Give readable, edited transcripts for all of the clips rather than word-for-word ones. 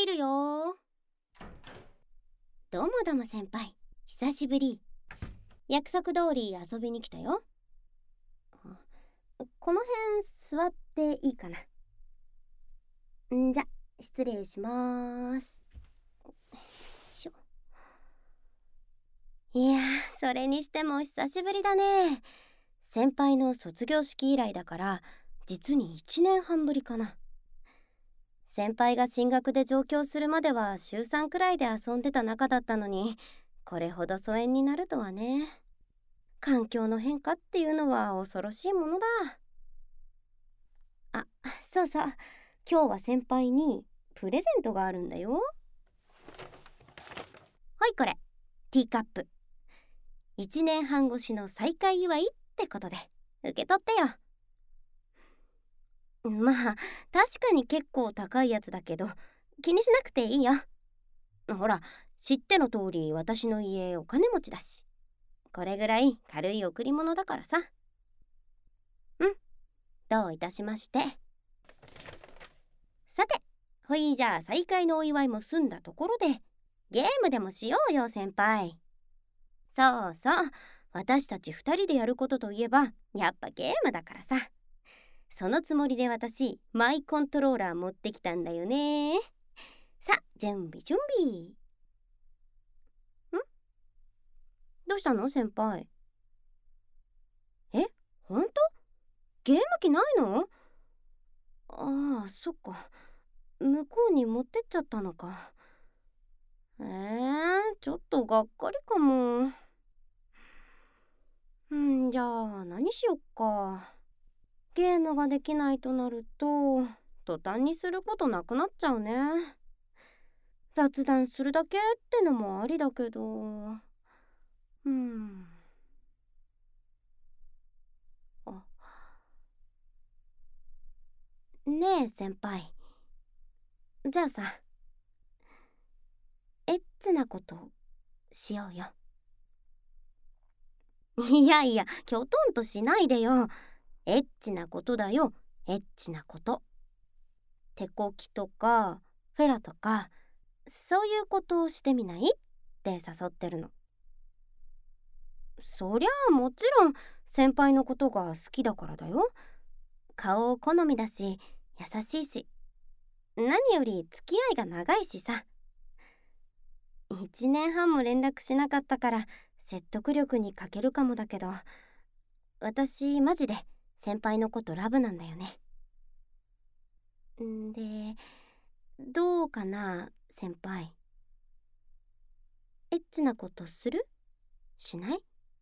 入るよ。どうもどうも先輩、久しぶり。約束通り遊びに来たよ。この辺座っていいかな。じゃ、失礼します。いやー、それにしても久しぶりだね。先輩の卒業式以来だから実に1年半ぶりかな。先輩が進学で上京するまでは週3くらいで遊んでた仲だったのに、これほど疎遠になるとはね。環境の変化っていうのは恐ろしいものだ。あ、そうそう、今日は先輩にプレゼントがあるんだよ。はい、これティーカップ。1年半越しの再会祝いってことで受け取ってよ。まあ確かに結構高いやつだけど気にしなくていいよ。ほら、知っての通り私の家お金持ちだし、これぐらい軽い贈り物だからさ。どういたしまして。さて、ほいじゃあ再会のお祝いも済んだところでゲームでもしようよ先輩。そうそう、私たち2人でやることといえばやっぱゲームだからさ。そのつもりで私マイコントローラー持ってきたんだよね。さあ準備。どうしたの先輩。ほんと？ゲーム機ないの？ああ、そっか、向こうに持ってっちゃったのか。ちょっとがっかりかも。じゃあ何しよっか。ゲームができないとなると途端にすることなくなっちゃうね。雑談するだけってのもありだけど。あ、ねえ先輩、じゃあさ、エッチなことしようよ。いやいや、きょとんとしないでよ。エッチなことだよ、エッチなこと。手こきとかフェラとか、そういうことをしてみないって誘ってるの。そりゃあもちろん先輩のことが好きだからだよ。顔好みだし優しいし、何より付き合いが長いしさ。1年半も連絡しなかったから説得力に欠けるかもだけど、私マジで先輩のことラブなんだよね。で、どうかな先輩。エッチなことする？しない？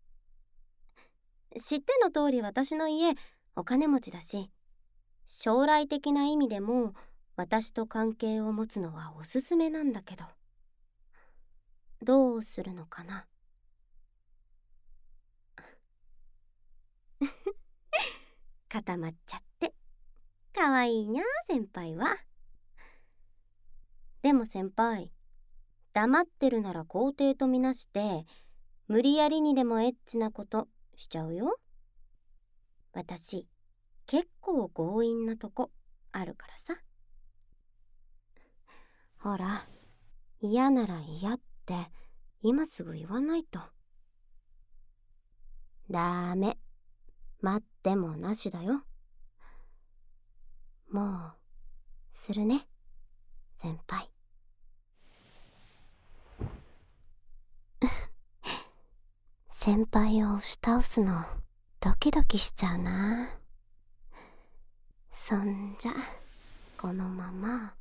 知っての通り私の家お金持ちだし、将来的な意味でも私と関係を持つのはおすすめなんだけど、どうするのかな。固まっちゃってかわいいにゃ先輩は。でも先輩、黙ってるなら肯定とみなして無理やりにでもエッチなことしちゃうよ。私結構強引なとこあるからさ。ほら、嫌なら嫌って今すぐ言わないと。ダメ、待ってもなしだよ。もうするね先輩。先輩を押し倒すのドキドキしちゃうな。そんじゃこのまま。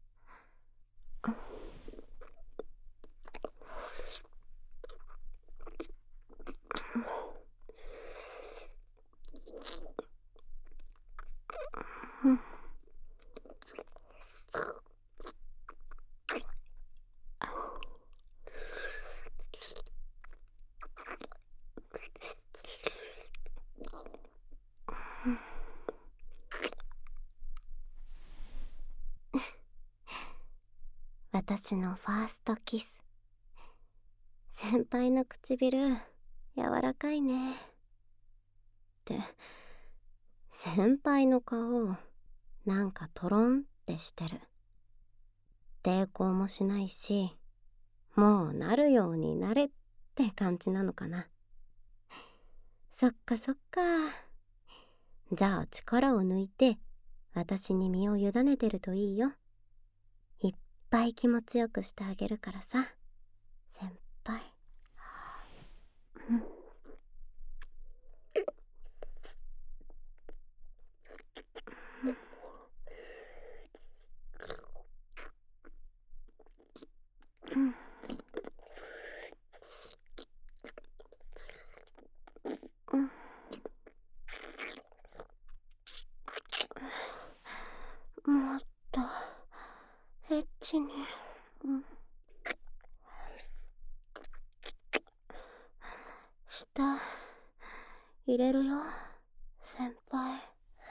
私のファーストキス。先輩の唇柔らかいね。って先輩の顔なんかトロンってしてる。 抵抗もしないし、もうなるようになれって感じなのかな。そっかそっか。じゃあ力を抜いて私に身を委ねてるといいよ。いっぱい気持ちよくしてあげるからさ、先輩。もっとエッチに、舌入れるよ、先輩。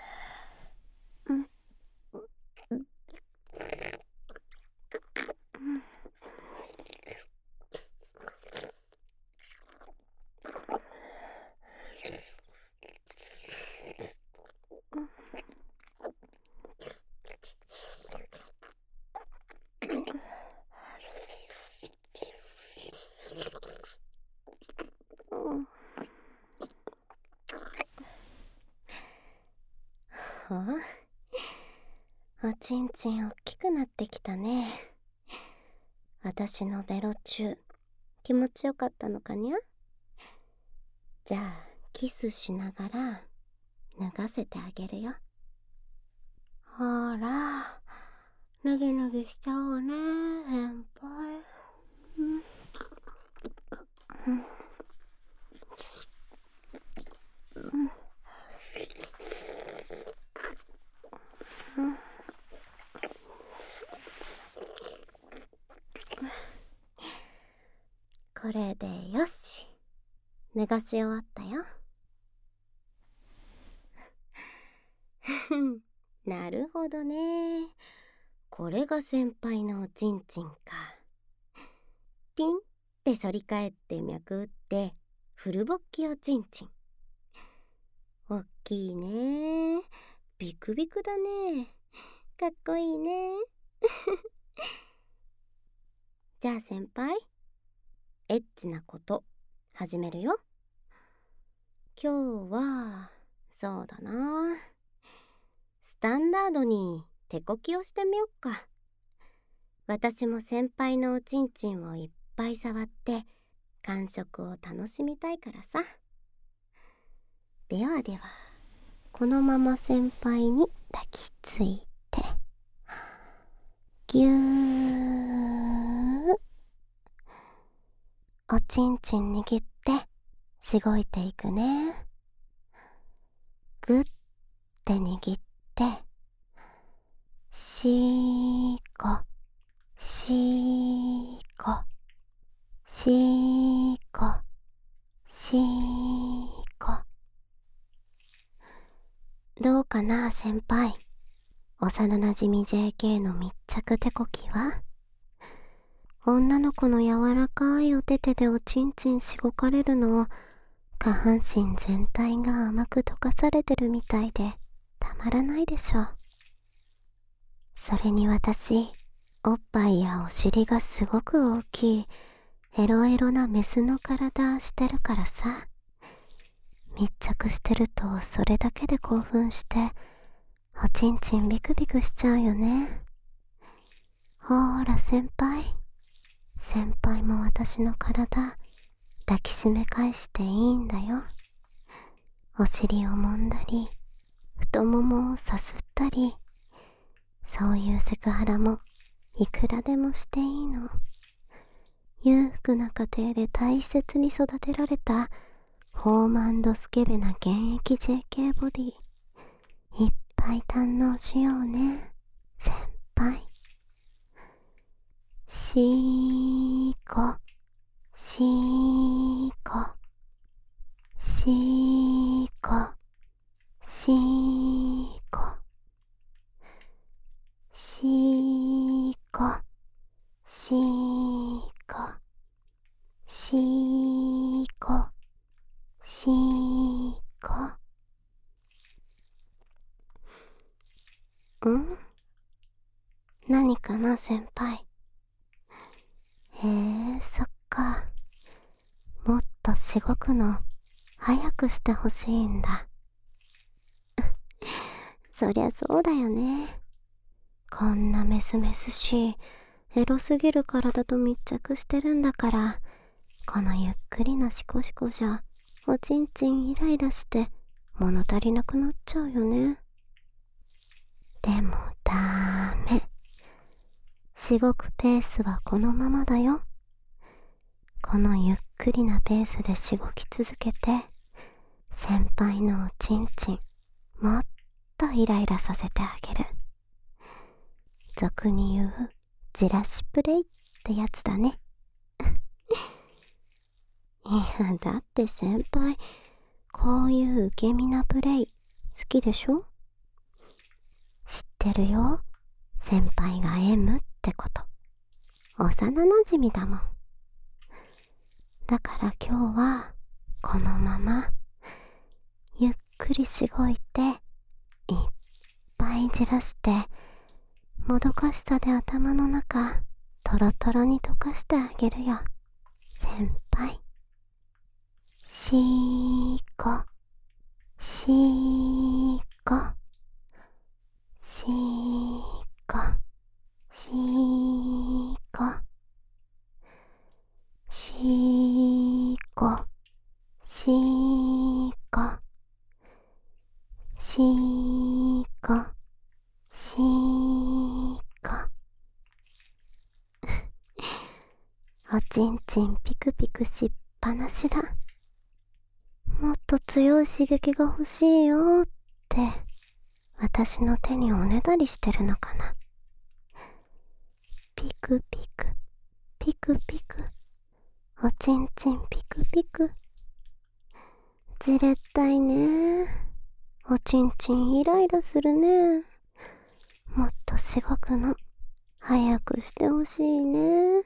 おちんちんおっきくなってきたね。私のベロチュー気持ちよかったのかにゃ。じゃあキスしながら脱がせてあげるよ。ほら、脱ぎ脱ぎしちゃおうね、先輩。これでよし、脱がし終わったよ。なるほどね。これが先輩のおちんちんか。ピンって反り返って脈打ってフルボッキおちんちん。おっきいね。ビクビクだね。かっこいいね。じゃあ先輩、エッチなこと始めるよ。今日はそうだな、スタンダードに手こきをしてみよっか。私も先輩のおちんちんをいっぱい触って感触を楽しみたいからさ。ではでは、このまま先輩に抱きついてぎゅー、おちんちん握ってしごいていくね。ぐって握ってしーこしーこしーこしーこ。どうかな先輩、幼なじみ JK の密着手こきは。女の子の柔らかいお手手でおちんちんしごかれるのを下半身全体が甘く溶かされてるみたいでたまらないでしょ。それに私、おっぱいやお尻がすごく大きいエロエロなメスの体してるからさ、密着してるとそれだけで興奮しておちんちんビクビクしちゃうよね。ほーら先輩も私の体抱きしめ返していいんだよ。お尻を揉んだり太ももをさすったり、そういうセクハラもいくらでもしていいの。裕福な家庭で大切に育てられたフォーマンドスケベな現役 JK ボディ、いっぱい堪能しようね先輩。しーこしーこしーこしーこしーこしーこしーこしーこ。 何かな先輩。そっか。もっとしごくの早くしてほしいんだ。そりゃそうだよね。こんなメスメスしいエロすぎる体と密着してるんだから、このゆっくりなシコシコじゃおちんちんイライラして物足りなくなっちゃうよね。でもダメ。しごくペースはこのままだよ。このゆっくりなペースでしごき続けて、先輩のおちんちんもっとイライラさせてあげる。俗に言うじらしプレイってやつだね。いや、だって先輩、こういう受け身なプレイ好きでしょ？知ってるよ。先輩が M ってこと。幼なじみだもん。だから今日はこのままゆっくりしごいて、いっぱいじらして、もどかしさで頭の中トロトロに溶かしてあげるよ、先輩。しーこ、しーこ、しーこ、しーこ、しーこ、しーこ、しーこ、しーこ。おちんちんピクピクしっぱなしだ。もっと強い刺激が欲しいよって私の手におねだりしてるのかな。ピクピク、ピクピク、おちんちんピクピク。じれったいね。おちんちんイライラするね。もっとしごくの早くしてほしいね。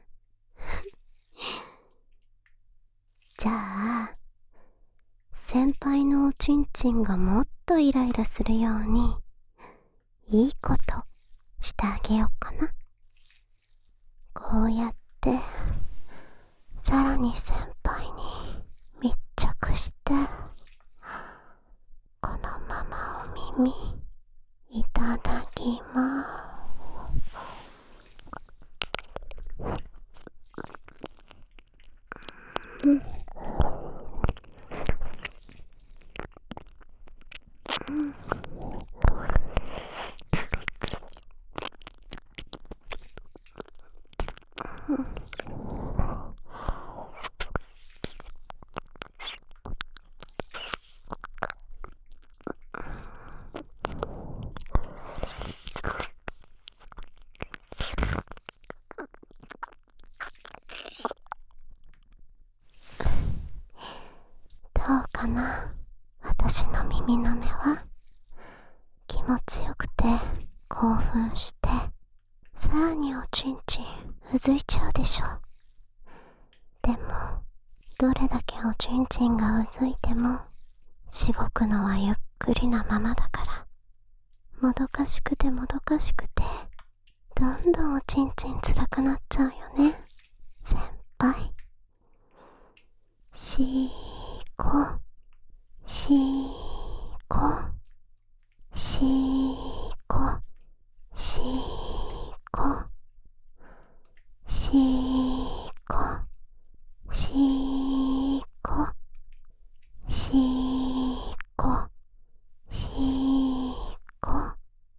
じゃあ先輩のおちんちんがもっとイライラするようにいいことしてあげようかな。こうやってさらに先輩に密着して、このままお耳いただきます。どうかな、私の耳の目は。気持ちよくて興奮して、さらにおちんちんうずいちゃうでしょ。でもどれだけおちんちんがうずいてもしごくのはゆっくりなままだから、もどかしくてもどかしくて、どんどんおちんちんつらくなっちゃうよね、先輩。しーこ、しーこ、しーこ、しーこ、しーこ、しーこ、しーこ、しーこ。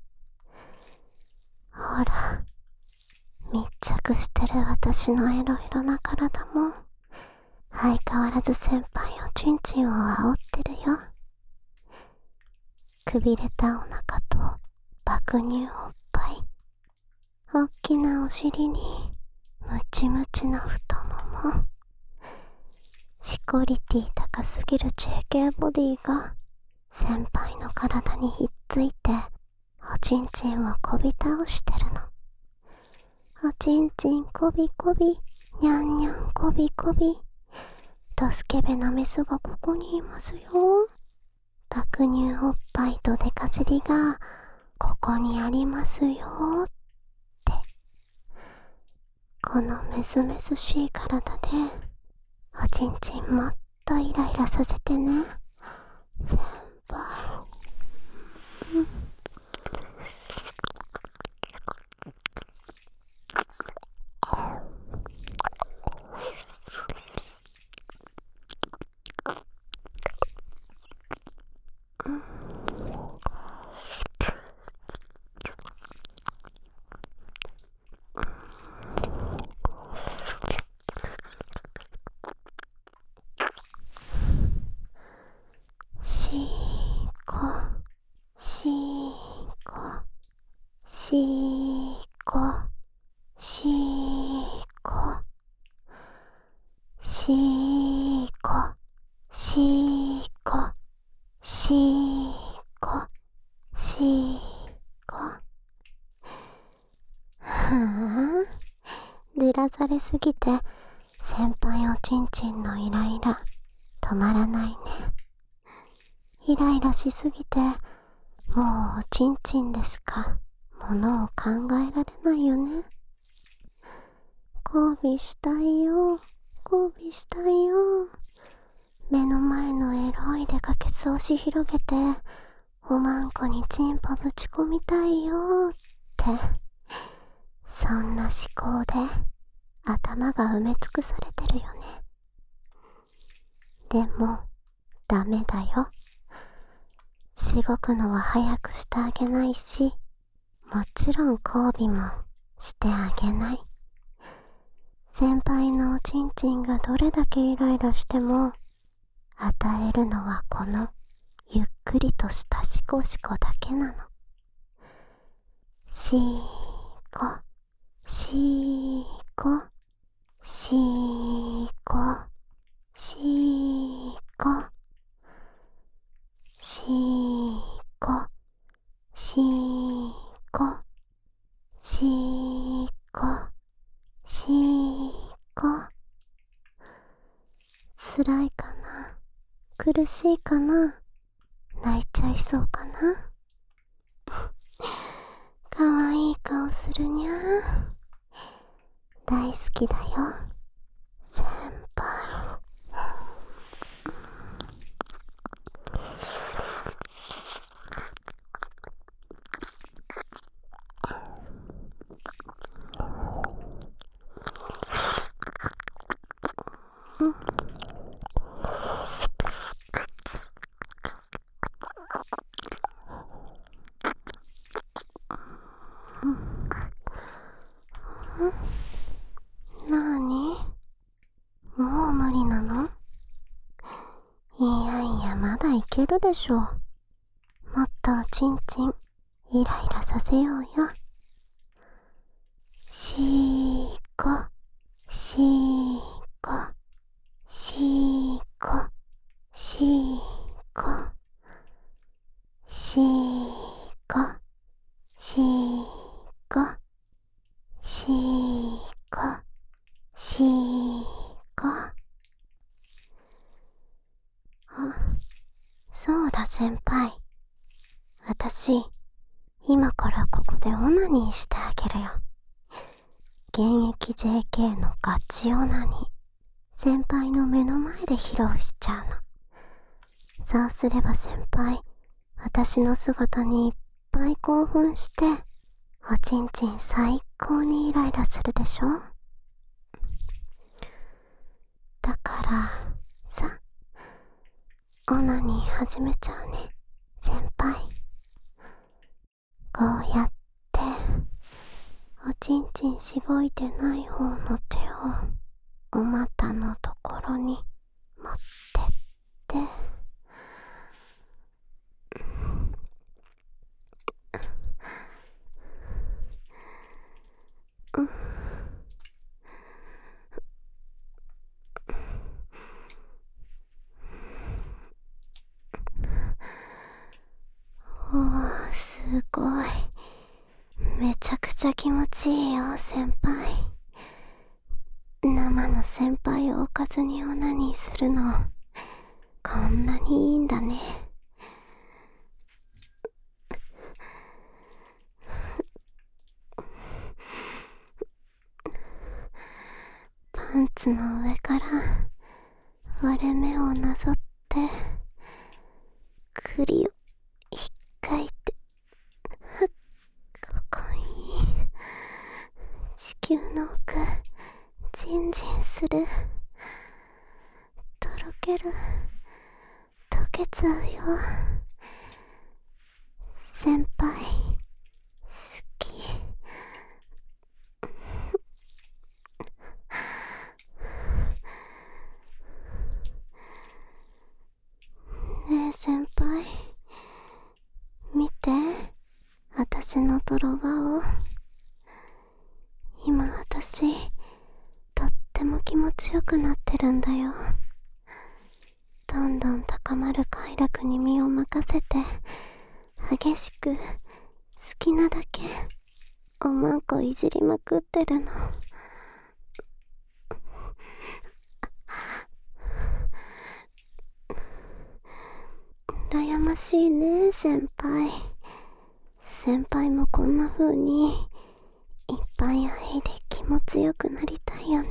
ほら、密着してる私のエロエロな体も相変わらず先輩おちんちんを煽ってるよ。くびれたお腹と爆乳おっぱい、おっきなお尻にムチムチの太もも、シコリティ高すぎる JK ボディが先輩の体にひっついて、おちんちんをこび倒してるの。おちんちんこびこび、にゃんにゃんこびこび、ドスケベなメスがここにいますよ。爆乳おっぱいとデカ尻がここにありますよってこのメスメスしい体でおちんちんもっとイライラさせてね、先輩。しーこ、しーこ、しーこ、しーこ、しーこ、しーこ、しーこ、しーこ。じらされすぎて先輩おちんちんのイライラ止まらないね。イライラしすぎてもうおちんちんでしかものを考えられないよね。交尾したいよ、交尾したいよ。目の前のエロいでかけつ押し広げておまんこにチンポぶち込みたいよって、そんな思考で頭が埋め尽くされてるよね。でもダメだよ。しごくのは早くしてあげないし、もちろん交尾もしてあげない。先輩のおちんちんがどれだけイライラしても与えるのはこのゆっくりとしたシコシコだけなの。しーこ、しーこ、しーこ、しーこ、しーこ、しーこ、しーこ、しーこ。つらいかな、苦しいかな、泣いちゃいそうかな。かわいい顔するにゃー。大好きだよ、先輩。なーに？もう無理なの？いやいや、まだいけるでしょ。もっとおちんちんイライラさせようよ。しーこ、しーこ、しーこ、しーこ、しーこ、しーこ、しーこ、しーこ。あ、そうだ先輩。私、今からここでオナニーしてあげるよ。現役 JK のガチオナニー。先輩の目の前で披露しちゃうの。そうすれば先輩、私の姿にいっぱい興奮して、おちんちん最高にイライラするでしょ。だからさ、オナニー始めちゃうね、先輩。こうやっておちんちんしごいてない方の手をお股のところに持ってって、おー、すごい。めちゃくちゃ気持ちいいよ、先輩。生の先輩をおかずにオナニーするの、こんなにいいんだね。 パンツの上から割れ目をなぞって栗を引っかいて、ここに子宮の奥ジンジンする、とろける、溶けちゃうよ。先輩好き。ねえ先輩、見て、私の泥顔。今私とっても気持ちよくなってるんだよ。どんどん高まる快楽に身を任せて、激しく好きなだけおまんこいじりまくってるの。羨ましいね先輩。先輩もこんな風にいっぱい愛で気持ちよくなりたいよね。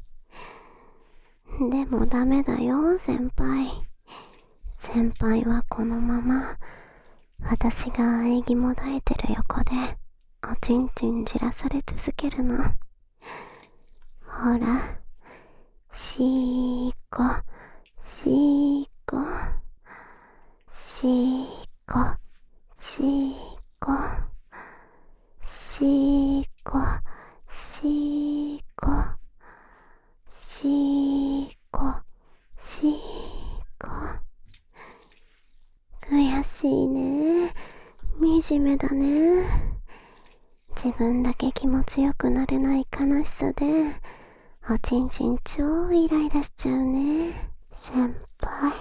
でもダメだよ先輩。先輩はこのまま私が喘ぎもだえてる横でおちんちんじらされ続けるの。ほら、しーこしーこしーこしーこしーこしーこしーこしーこ。悔しいね。惨めだね。自分だけ気持ちよくなれない悲しさでおちんちん超イライラしちゃうね先輩。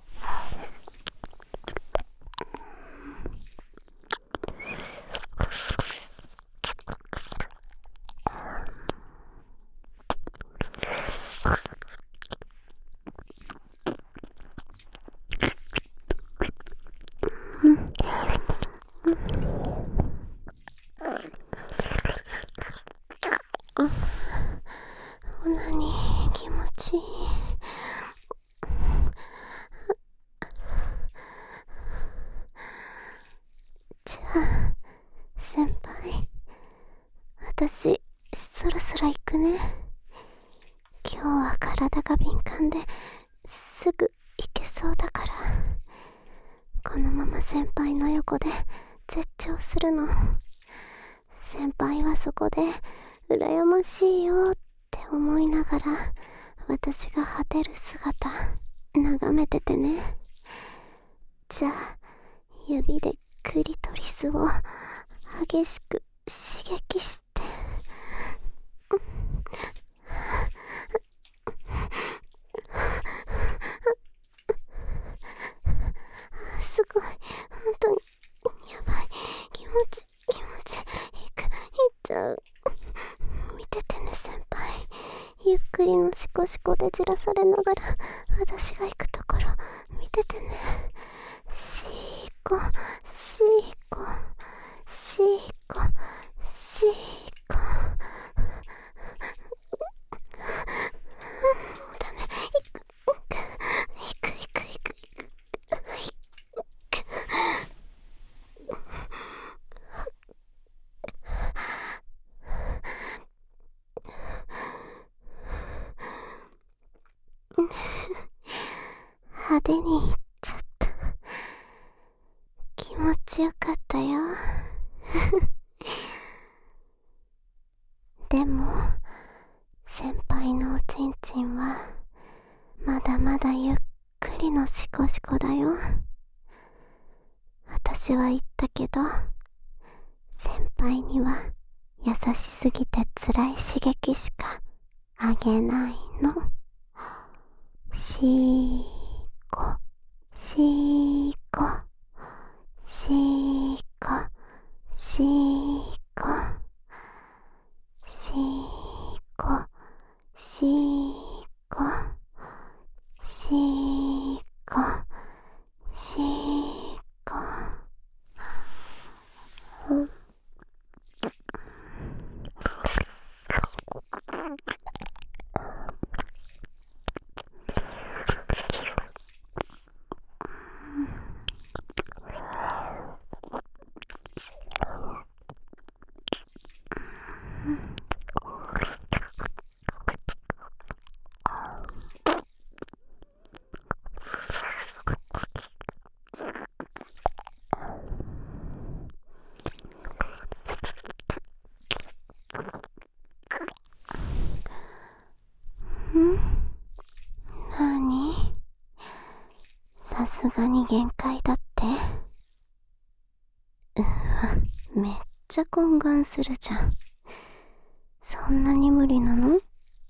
オナニー気持ちいい。じゃあ先輩、私そろそろ行くね。今日は体が敏感ですぐ行けそうだから。このまま先輩の横で絶頂するの。先輩はそこで羨ましいよって思いながら私が果てる姿眺めててね。じゃあ指でクリトリスを激しく刺激して、すごい、本当にやばい、気持ちいっちゃう。見ててね先輩。ゆっくりのシコシコでじらされながら私が行くところ見ててね。シーコシーコシーコシーコ。もうダメ。行く。派手に行っちゃった。気持ちよかったよ。でも先輩のおちんちんはまだまだゆっくりのシコシコだよ。私は言ったけど先輩には優しすぎて辛い刺激しかあげないの。シーコシーコシーコシーコシーコシーコシーコシーコ。 なに？さすがに限界だって。めっちゃ懇願するじゃん。そんなに無理なの？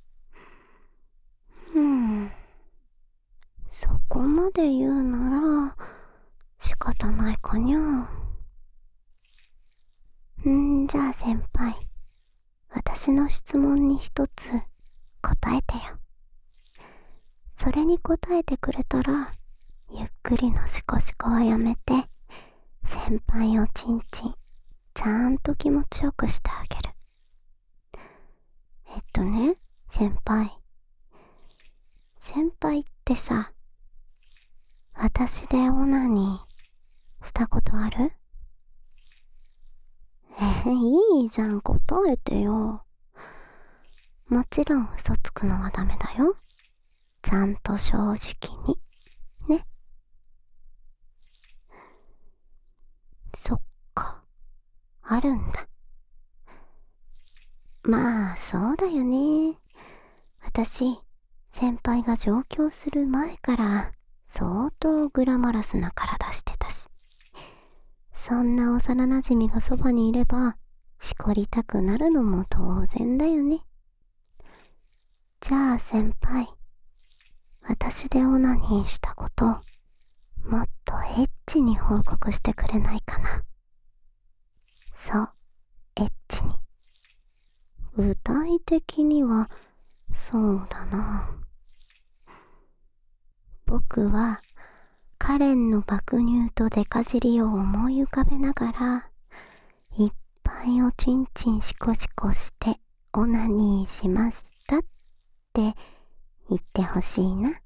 そこまで言うなら仕方ないかにゃ。じゃあ先輩、私の質問に一つ答えてよ。それに答えてくれたら、ゆっくりのシコシコはやめて、先輩をちんちんちゃんと気持ちよくしてあげる。先輩ってさ、私でオナニーしたことある？いいじゃん、答えてよ。もちろん嘘つくのはダメだよ。ちゃんと正直にね。そっか、あるんだ。まあそうだよね。私、先輩が上京する前から相当グラマラスな体してたし、そんな幼馴染がそばにいればしこりたくなるのも当然だよね。じゃあ先輩、私でオナニーしたこと、もっとエッチに報告してくれないかな。そう、エッチに。具体的には、そうだな。僕は、カレンの爆乳とデカ尻を思い浮かべながら、いっぱいおちんちんシコシコしてオナニーしましたって言ってほしいな。い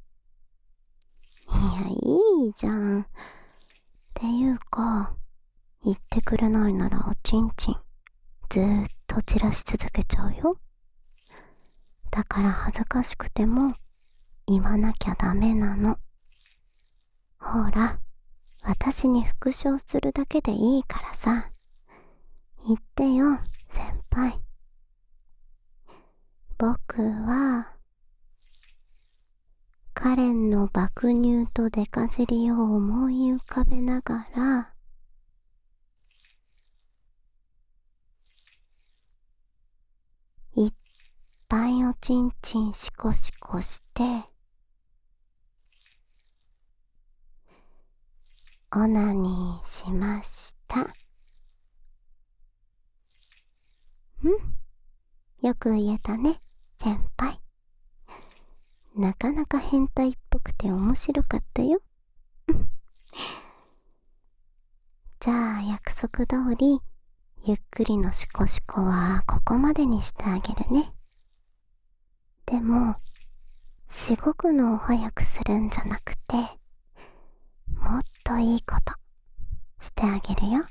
や、いいじゃん。っていうか、言ってくれないならおちんちんずーっと散らし続けちゃうよ。だから恥ずかしくても言わなきゃダメなの。ほら、私に復唱するだけでいいからさ。言ってよ、先輩。僕は、カレンの爆乳とデカ尻を思い浮かべながら、いっぱいおちんちんシコシコして、オナニーしました。よく言えたね、先輩。なかなか変態っぽくて面白かったよ。じゃあ約束通り、ゆっくりのシコシコはここまでにしてあげるね。でも、しごくのを早くするんじゃなくて、もっといいことしてあげるよ。よ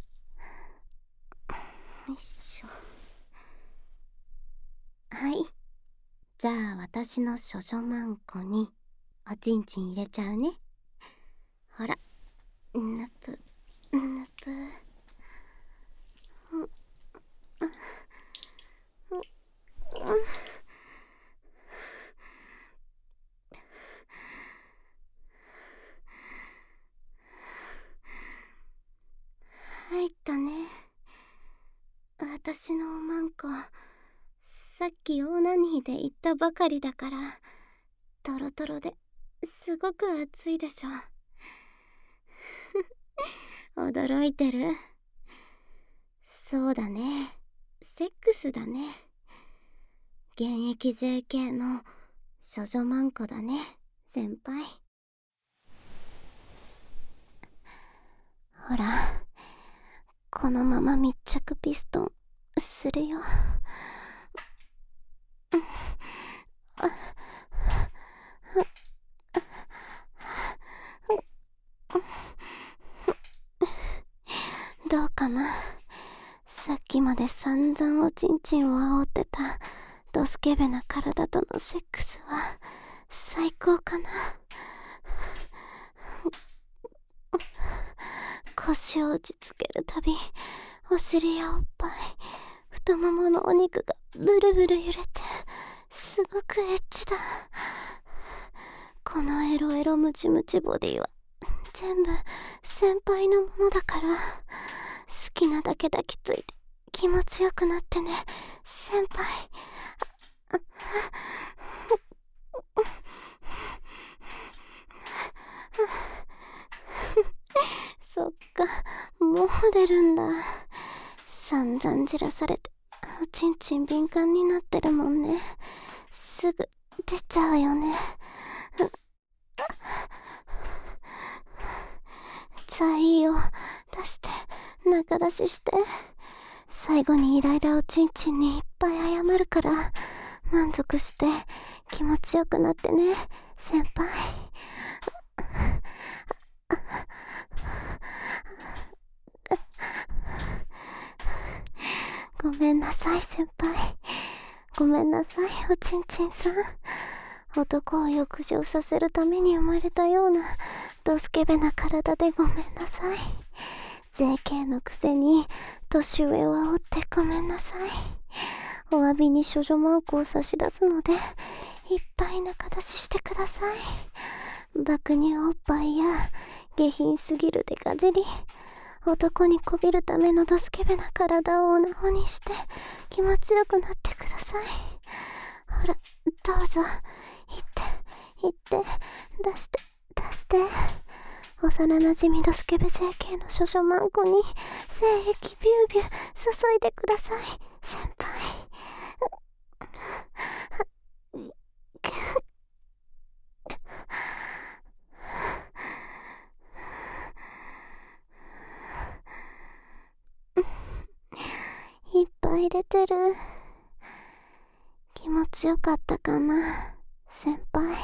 いしょ。はい。じゃあ私の処女マンコにおちんちん入れちゃうね。ほら、ぬぷぬぷ。入ったね。私のおまんこ、さっきオナニーで言ったばかりだから、トロトロですごく熱いでしょ。驚いてる。そうだね。セックスだね。現役 JK の処女マンコだね、先輩。ほら、このまま密着ピストンするよ。どうかな、さっきまで散々おちんちんを煽ってたドスケベな体とのセックスは最高かな。腰を打ちつけるたび、お尻やおっぱい、太もものお肉がブルブル揺れて、すごくエッチだ。このエロエロムチムチボディは全部先輩のものだから、好きなだけ抱きついて気持ちよくなってね、先輩。そっか、もう出るんだ。散々じらされておちんちん敏感になってるもんね。すぐ出ちゃうよね。じゃあいいよ、出して中出しして。最後にイライラおちんちんにいっぱい謝るから、満足して気持ちよくなってね、先輩。ごめんなさい先輩。ごめんなさいおちんちんさん。男を浴場させるために生まれたようなドスケベな体でごめんなさい。 JK のくせに年上を煽ってごめんなさい。お詫びに処女マークを差し出すので、いっぱい中出ししてください。爆乳おっぱいや下品すぎるデカ尻、男にこびるためのドスケベな体をオナホにして気持ちよくなってください。ほら、どうぞ、行って出して幼なじみドスケベ JK の処女マンコに精液ビュービュー注いでください先輩。いっぱい出てる。気持ちよかったかな先輩。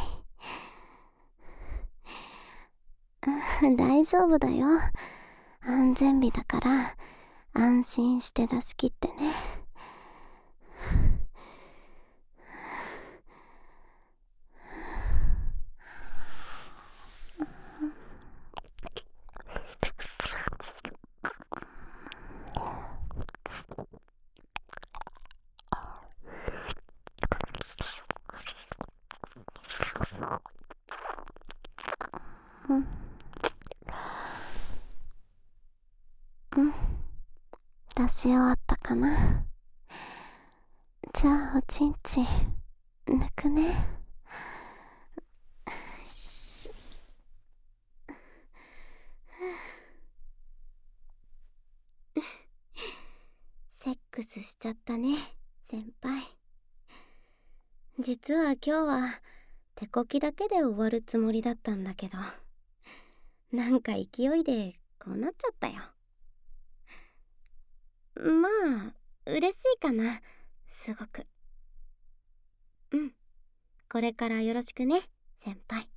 大丈夫だよ。安全日だから安心して出し切ってね。出し終わったかな。じゃあおちんちん抜くね。セックスしちゃったね先輩。実は今日は手こきだけで終わるつもりだったんだけど、なんか勢いでこうなっちゃったよ。まあ嬉しいかな、すごく。これからよろしくね先輩。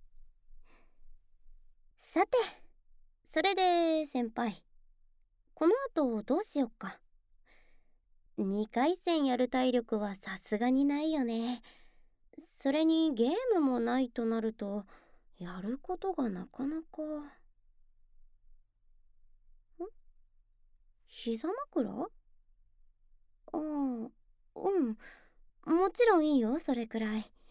さて、それで先輩、この後どうしよっか。2回戦やる体力はさすがにないよね。それにゲームもないとなるとやることがなかなか。膝枕？ああ、もちろんいいよ、それくらい。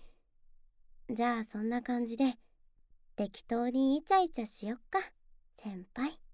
じゃあそんな感じで適当にイチャイチャしよっか先輩。